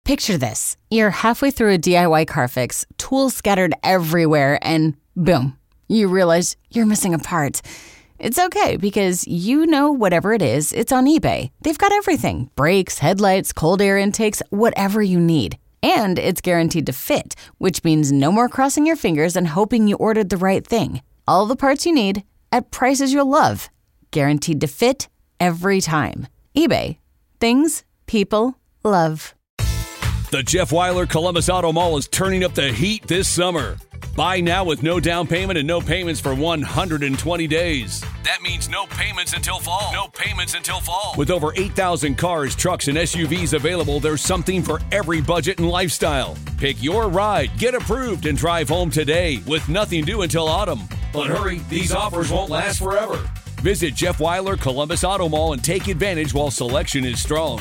Picture this. You're halfway through a DIY car fix, tools scattered everywhere, and boom, you realize you're missing a part. It's okay because you know whatever it is, it's on eBay. They've got everything. Brakes, headlights, cold air intakes, whatever you need. And it's guaranteed to fit, which means no more crossing your fingers and hoping you ordered the right thing. All the parts you need at prices you'll love. Guaranteed to fit every time. eBay. Things people love. The Jeff Weiler Columbus Auto Mall is turning up the heat this summer. Buy now with no down payment and no payments for 120 days. That means no payments until fall. No payments until fall. With over 8,000 cars, trucks, and SUVs available, there's something for every budget and lifestyle. Pick your ride, get approved, and drive home today with nothing due until autumn. But hurry, these offers won't last forever. Visit Jeff Weiler Columbus Auto Mall and take advantage while selection is strong.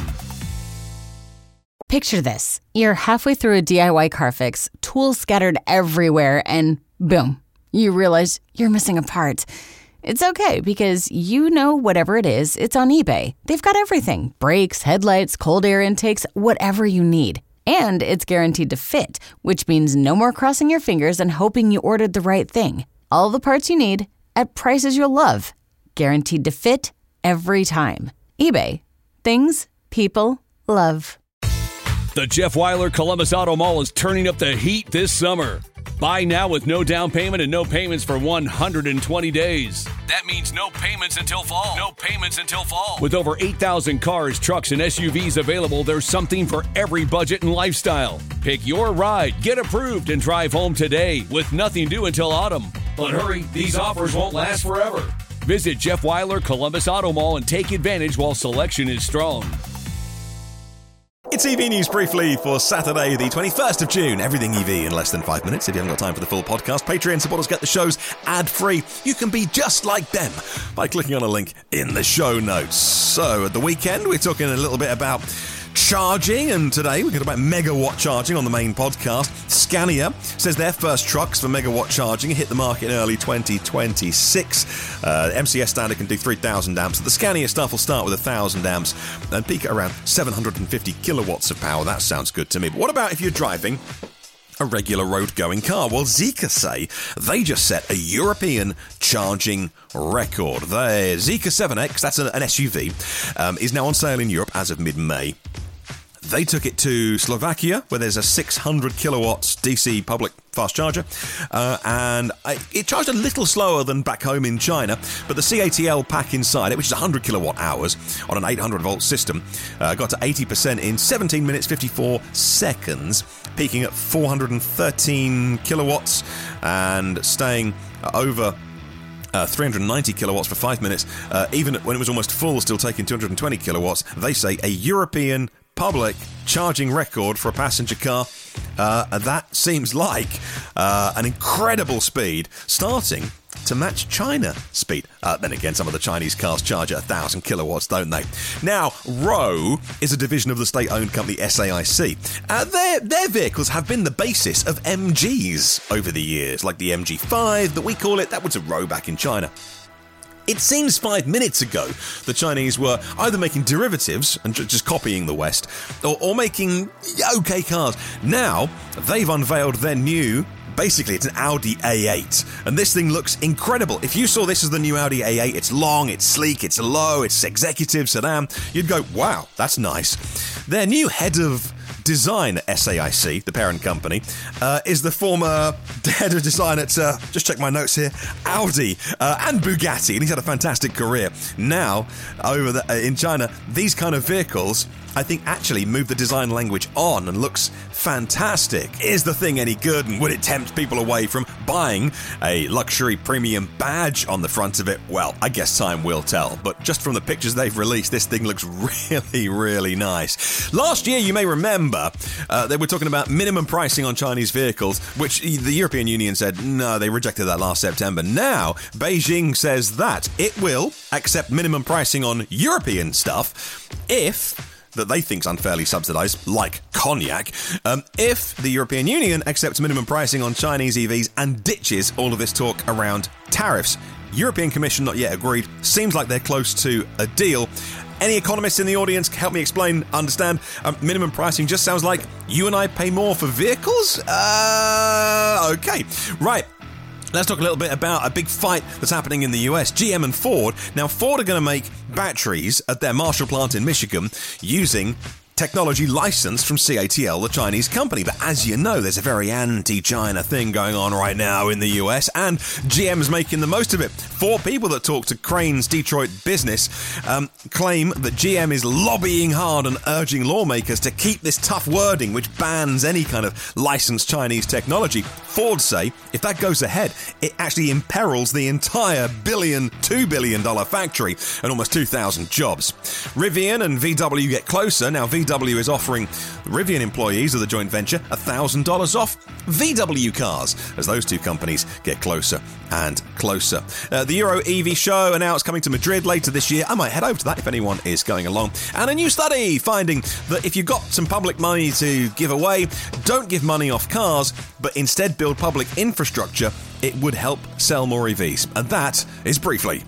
Picture this. You're halfway through a DIY car fix, tools scattered everywhere, and boom, you realize you're missing a part. It's okay because you know whatever it is, it's on eBay. They've got everything. Brakes, headlights, cold air intakes, whatever you need. And it's guaranteed to fit, which means no more crossing your fingers and hoping you ordered the right thing. All the parts you need at prices you'll love. Guaranteed to fit every time. eBay. Things people love. The Jeff Weiler Columbus Auto Mall is turning up the heat this summer. Buy now with no down payment and no payments for 120 days. That means no payments until fall. No payments until fall. With over 8,000 cars, trucks, and SUVs available, there's something for every budget and lifestyle. Pick your ride, get approved, and drive home today with nothing due until autumn. But hurry, these offers won't last forever. Visit Jeff Weiler Columbus Auto Mall and take advantage while selection is strong. It's EV News briefly for Saturday, the 21st of June. Everything EV in less than 5 minutes. If you haven't got time for the full podcast, Patreon supporters get the shows ad-free. You can be just like them by clicking on a link in the show notes. So, at the weekend, we're talking a little bit about charging, and today we're going to talk about megawatt charging on the main podcast. Scania says their first trucks for megawatt charging hit the market in early 2026. MCS standard can do 3,000 amps. The Scania stuff will start with 1,000 amps and peak at around 750 kilowatts of power. That sounds good to me. But what about if you're driving a regular road-going car? Well, Zeekr say they just set a European charging record. Their Zeekr 7X, that's an SUV, is now on sale in Europe as of mid-May. They took it to Slovakia, where there's a 600 kilowatts DC public fast charger, and it charged a little slower than back home in China, but the CATL pack inside it, which is 100 kilowatt hours on an 800 volt system, got to 80% in 17 minutes 54 seconds, peaking at 413 kilowatts and staying over 390 kilowatts for 5 minutes, even when it was almost full, still taking 220 kilowatts. They say a European public charging record for a passenger car. That seems like an incredible speed, starting to match China speed. Then again, some of the Chinese cars charge at 1,000 kilowatts, don't they? Now, Rowe is a division of the state-owned company SAIC. Their vehicles have been the basis of MGs over the years, like the MG5 that we call it. That was a Rowe back in China. It seems 5 minutes ago the Chinese were either making derivatives and just copying the West, or making okay cars. Now, they've unveiled their new, basically it's an Audi A8, and this thing looks incredible. If you saw this as the new Audi A8, it's long, it's sleek, it's low, it's executive sedan, you'd go, wow, that's nice. Their new head of design at SAIC, the parent company, is the former head of design at, just check my notes here, Audi and Bugatti, and he's had a fantastic career. Now, in China, these kind of vehicles, I think, actually move the design language on and looks fantastic. Is the thing any good, and would it tempt people away from buying a luxury premium badge on the front of it? Well, I guess time will tell, but just from the pictures they've released, this thing looks really, really nice. Last year, you may remember, they were talking about minimum pricing on Chinese vehicles, which the European Union said, no, they rejected that last September. Now, Beijing says that it will accept minimum pricing on European stuff if that they think's unfairly subsidised, like cognac, if the European Union accepts minimum pricing on Chinese EVs and ditches all of this talk around tariffs. European Commission not yet agreed. Seems like they're close to a deal. Any economists in the audience, help me explain, understand. Minimum pricing just sounds like you and I pay more for vehicles? Okay. Right. Let's talk a little bit about a big fight that's happening in the US. GM and Ford. Now, Ford are going to make batteries at their Marshall plant in Michigan using technology licensed from CATL, the Chinese company. But as you know, there's a very anti-China thing going on right now in the US, and GM's making the most of it. 4 people that talk to Crane's Detroit Business claim that GM is lobbying hard and urging lawmakers to keep this tough wording which bans any kind of licensed Chinese technology. Ford say if that goes ahead, it actually imperils the entire $2 billion factory and almost 2,000 jobs. Rivian and VW get closer. Now, VW is offering Rivian employees of the joint venture $1,000 off VW cars as those two companies get closer and closer. The Euro EV show announced coming to Madrid later this year. I might head over to that if anyone is going along. And a new study finding that if you've got some public money to give away, don't give money off cars, but instead build public infrastructure. It would help sell more EVs. And that is Briefly.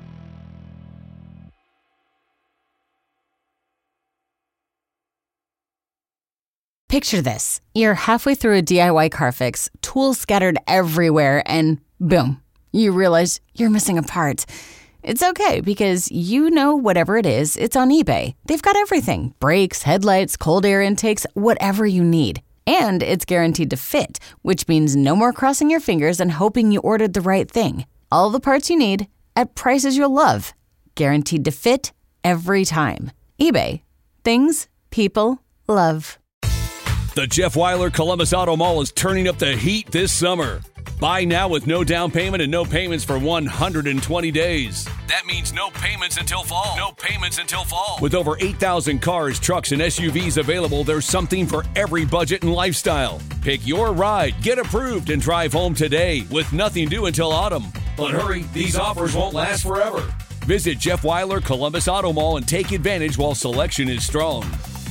Picture this. You're halfway through a DIY car fix, tools scattered everywhere, and boom, you realize you're missing a part. It's okay because you know whatever it is, it's on eBay. They've got everything. Brakes, headlights, cold air intakes, whatever you need. And it's guaranteed to fit, which means no more crossing your fingers and hoping you ordered the right thing. All the parts you need at prices you'll love. Guaranteed to fit every time. eBay. Things people love. The Jeff Weiler Columbus Auto Mall is turning up the heat this summer. Buy now with no down payment and no payments for 120 days. That means no payments until fall. No payments until fall. With over 8,000 cars, trucks, and SUVs available, there's something for every budget and lifestyle. Pick your ride, get approved, and drive home today with nothing due until autumn. But hurry, these offers won't last forever. Visit Jeff Weiler Columbus Auto Mall and take advantage while selection is strong.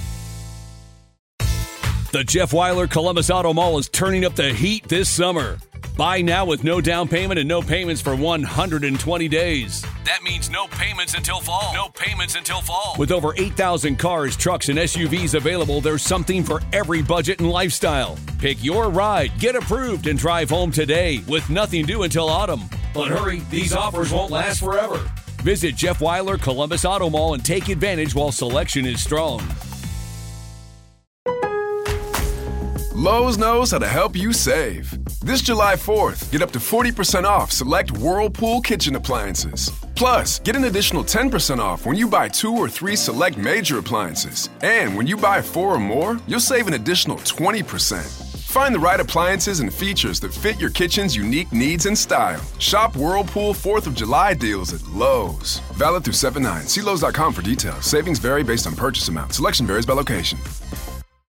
The Jeff Weiler Columbus Auto Mall is turning up the heat this summer. Buy now with no down payment and no payments for 120 days. That means no payments until fall. No payments until fall. With over 8,000 cars, trucks, and SUVs available, there's something for every budget and lifestyle. Pick your ride, get approved, and drive home today with nothing due until autumn. But hurry, these offers won't last forever. Visit Jeff Weiler Columbus Auto Mall and take advantage while selection is strong. Lowe's knows how to help you save. This July 4th, get up to 40% off select Whirlpool kitchen appliances. Plus, get an additional 10% off when you buy 2 or 3 select major appliances. And when you buy 4 or more, you'll save an additional 20%. Find the right appliances and features that fit your kitchen's unique needs and style. Shop Whirlpool 4th of July deals at Lowe's. Valid through 7/9. See Lowes.com for details. Savings vary based on purchase amount. Selection varies by location.